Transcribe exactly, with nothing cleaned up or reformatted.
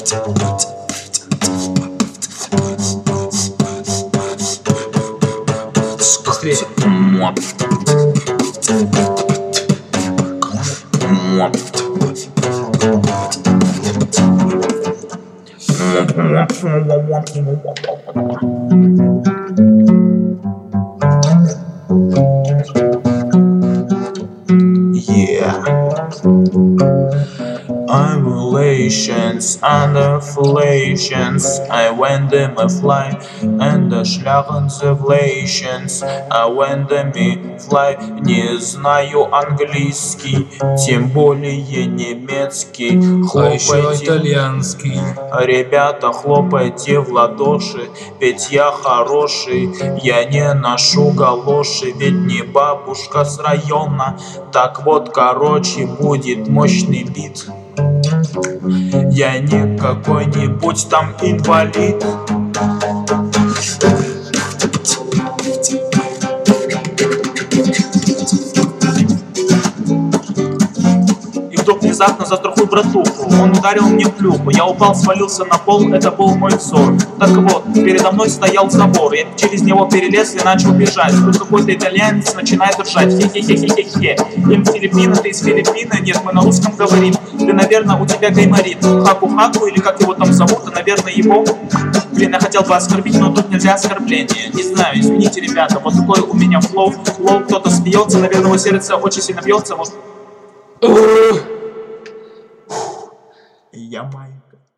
Быстрее. Yeah. Ovulations and affiliations. I went them a fly and the schlagen завlations. I went them a fly. Не знаю английский, тем более немецкий. А еще Хлопайте, итальянский. ребята, хлопайте в ладоши, ведь я хороший. Я не ношу галоши, ведь не бабушка с района. Так вот, короче, будет мощный бит. Я не какой-нибудь там инвалид. И вдруг внезапно за труху братуху он ударил мне в плюху. Я упал, свалился на пол, это был мой взор. Так вот, передо мной стоял забор. Я через него перелез и начал бежать. Тут какой-то итальянец начинает ржать. Хе-хе-хе-хе-хе. Им Филиппины, ты из Филиппины? Нет, мы на русском говорим. Ты, наверное, у тебя гайморит. Хаку-хаку или как его там зовут, и, наверное, его... Блин, я хотел бы оскорбить, но тут нельзя оскорбление. Не знаю, извините, ребята, вот такой у меня флоу. Флоу, кто-то смеется, наверное, его сердце очень сильно бьется. Вот... Я майка.